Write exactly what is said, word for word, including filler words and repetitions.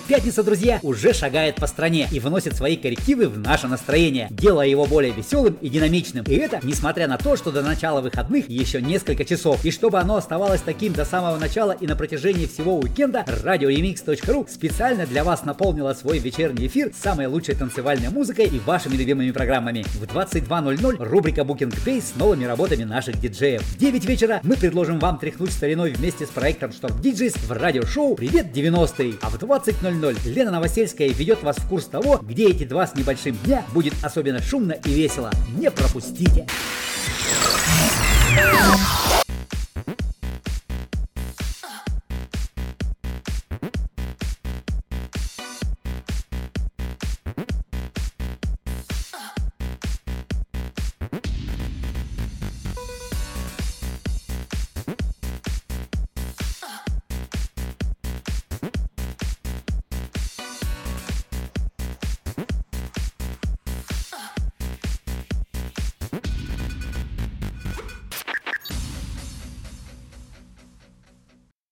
Пятница, друзья, уже шагает по стране и вносит свои коррективы в наше настроение, делая его более веселым и динамичным. И это несмотря на то, что до начала выходных еще несколько часов. И чтобы оно оставалось таким до самого начала и на протяжении всего уикенда, радио ремикс точка ру специально для вас наполнила свой вечерний эфир самой лучшей танцевальной музыкой и вашими любимыми программами. В двадцать два ноль ноль рубрика Booking Days с новыми работами наших диджеев. В девять вечера мы предложим вам тряхнуть стариной вместе с проектом Storm ди джейс в радиошоу «Привет, девяностые». А в двадцать ноль ноль Лена Новосельская ведет вас в курс того, где эти два с небольшим дня будет особенно шумно и весело. Не пропустите!